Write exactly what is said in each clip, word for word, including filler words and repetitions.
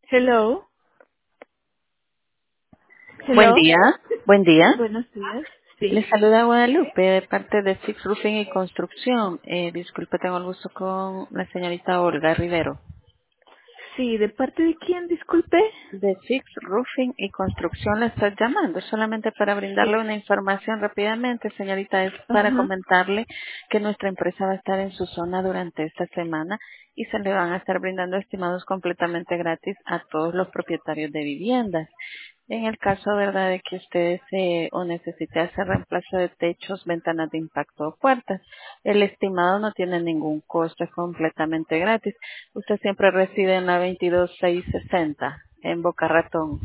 Hello, Buen hello. día, buen día. Buenos días. Le Sí, saluda Guadalupe de parte de Six Roofing y Construcción. Eh, disculpe, tengo el gusto con la señorita Olga Rivero. sí, ¿de parte de quién, disculpe? De Six Roofing y Construcción le estoy llamando solamente para brindarle Sí. una información rápidamente, señorita. Es para Ajá, comentarle que nuestra empresa va a estar en su zona durante esta semana y se le van a estar brindando estimados completamente gratis a todos los propietarios de viviendas. En el caso, ¿verdad?, de que usted desee o necesite hacer reemplazo de techos, ventanas de impacto o puertas, el estimado no tiene ningún costo, es completamente gratis. Usted siempre reside en la veintidós mil seiscientos sesenta, en Boca Ratón.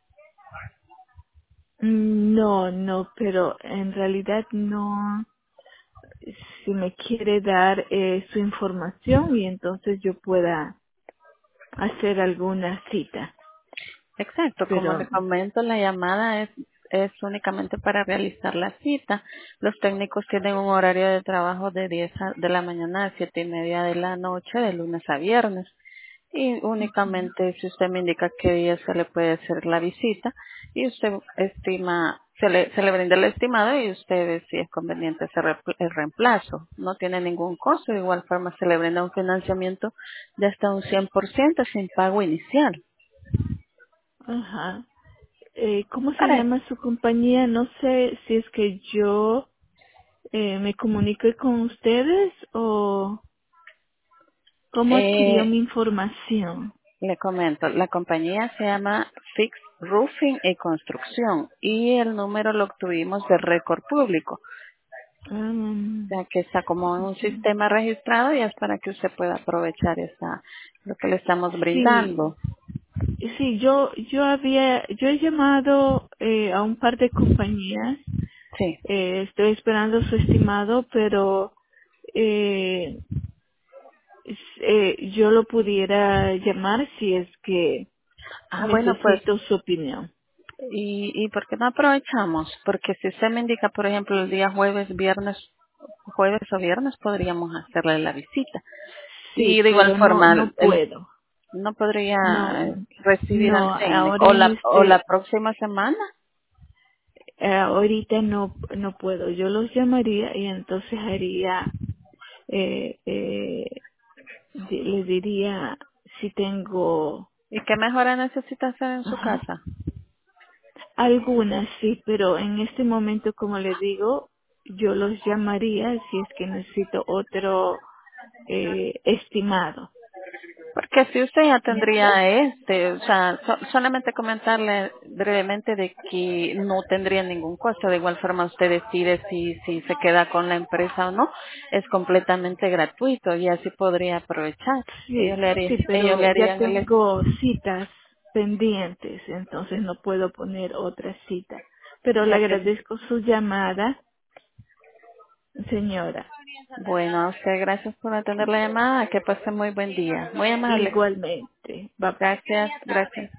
Mm, no, no, pero en realidad no. Si me quiere dar eh, su información y entonces yo pueda hacer alguna cita. Exacto, como le Pero comento, la llamada es, es únicamente para realizar la cita. Los técnicos tienen un horario de trabajo de diez a- de la mañana a siete y media de la noche, de lunes a viernes. Y únicamente si usted me indica qué día se le puede hacer la visita y usted estima, se le, se le brinda el estimado y usted ve si es conveniente hacer repl- el reemplazo. No tiene ningún costo, de igual forma se le brinda un financiamiento de hasta un cien por ciento sin pago inicial. ajá. Eh, ¿Cómo se Para, llama su compañía? No sé si es que yo eh, me comuniqué con ustedes o cómo adquirió eh, mi información. le comento, la compañía se llama Fix Roofing y Construcción y el número lo obtuvimos de récord público. Um, Ya que está como en un ujú. sistema registrado y es para que usted pueda aprovechar esa, lo que le estamos Sí, brindando. sí, yo, yo había, yo he llamado eh, a un par de compañías, Sí. eh, estoy esperando su estimado, pero eh, s- eh, yo lo pudiera llamar si es que Ah, bueno, pues, necesito su opinión. ¿y, y por qué no aprovechamos? Porque si usted me indica, por ejemplo, el día jueves, viernes, jueves o viernes, podríamos hacerle la visita. Y Sí, de igual pero no, forma, no el, el- puedo. no podría No, recibir no, al técnico. ahora O en la, o la este, próxima semana. eh, ahorita no, no puedo. Yo los llamaría y entonces haría, eh, eh, di- les diría si tengo, ¿Y qué mejora necesita hacer en su ajá, casa? algunas sí, pero en este momento, como les digo, yo los llamaría si es que necesito otro eh, estimado. Porque si usted ya ¿Ya? tendría este, o sea, so- solamente comentarle brevemente de que no tendría ningún costo. De igual forma usted decide si, si se queda con la empresa o no. Es completamente gratuito y así podría aprovechar. Ellos Sí, le harían, sí, ellos pero le ya harían el, tengo citas pendientes, entonces no puedo poner otra cita. Pero le ya que, agradezco su llamada, señora. bueno, a usted gracias por atender la llamada. Que pase muy buen día. Muy amable. Igualmente. Bye bye. Gracias, gracias.